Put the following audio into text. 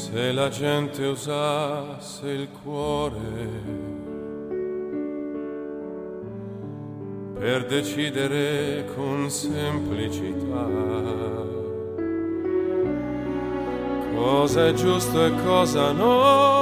Se la gente usasse il cuore per decidere con semplicità cosa è giusto e cosa no,